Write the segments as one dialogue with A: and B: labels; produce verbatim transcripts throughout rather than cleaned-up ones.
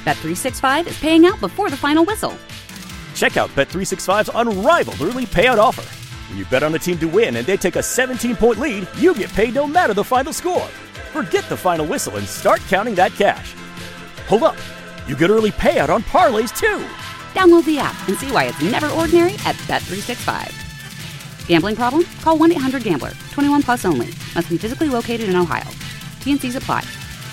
A: Bet three sixty-five is paying out before the final whistle.
B: Check out Bet three sixty-five's unrivaled early payout offer. When you bet on a team to win and they take a seventeen-point lead, you get paid no matter the final score. Forget the final whistle and start counting that cash. Hold up. You get early payout on parlays, too.
A: Download the app and see why it's never ordinary at Bet three sixty-five. Gambling problem? Call one eight hundred gambler. twenty-one plus only. Must be physically located in Ohio. T N Cs apply.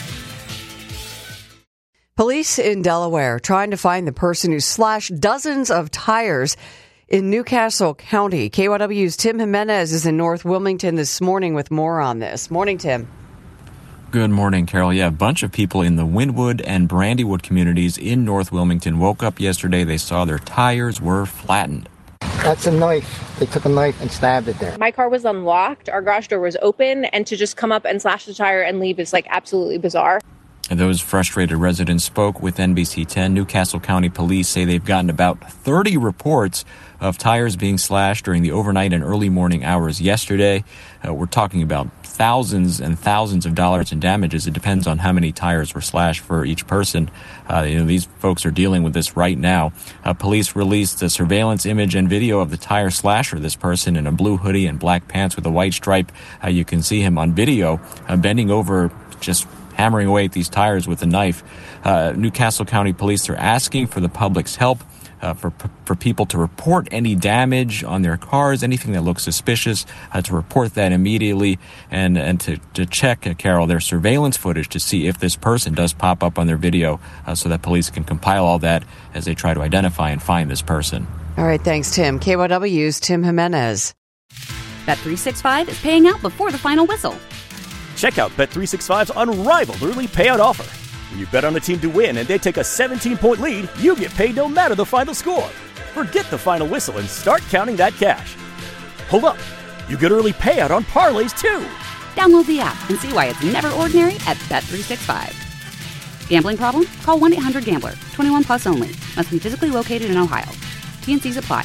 C: Police in Delaware trying to find the person who slashed dozens of tires in Newcastle County. K Y W's Tim Jimenez is in North Wilmington this morning with more on this. Morning, Tim.
D: Good morning, Carol. Yeah, a bunch of people in the Wynwood and Brandywood communities in North Wilmington woke up yesterday. They saw their tires were flattened.
E: That's a knife. They took a knife and stabbed it there.
F: My car was unlocked. Our garage door was open. And to just come up and slash the tire and leave is like absolutely bizarre.
D: And those frustrated residents spoke with N B C ten. Newcastle County Police say they've gotten about thirty reports of tires being slashed during the overnight and early morning hours yesterday. Uh, we're talking about thousands and thousands of dollars in damages. It depends on how many tires were slashed for each person. Uh, you know, these folks are dealing with this right now. Uh, police released a surveillance image and video of the tire slasher, this person in a blue hoodie and black pants with a white stripe. Uh, you can see him on video uh, bending over, just hammering away at these tires with a knife. Uh, Newcastle County Police are asking for the public's help. Uh, for for people to report any damage on their cars, anything that looks suspicious, uh, to report that immediately, and and to, to check, uh, Carol, their surveillance footage to see if this person does pop up on their video, uh, so that police can compile all that as they try to identify and find this person.
C: All right, thanks, Tim. K Y W's Tim Jimenez.
A: Bet three sixty-five is paying out before the final whistle.
B: Check out Bet three sixty-five's unrivaled early payout offer. When you bet on a team to win and they take a seventeen-point lead, you get paid no matter the final score. Forget the final whistle and start counting that cash. Hold up. You get early payout on parlays, too.
A: Download the app and see why it's never ordinary at Bet three sixty-five. Gambling problem? Call one eight hundred gambler. twenty-one plus only. Must be physically located in Ohio. T N Cs apply.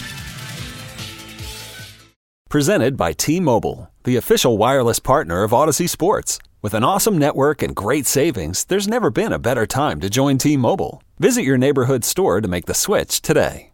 G: Presented by T-Mobile, the official wireless partner of Odyssey Sports. With an awesome network and great savings, there's never been a better time to join T-Mobile. Visit your neighborhood store to make the switch today.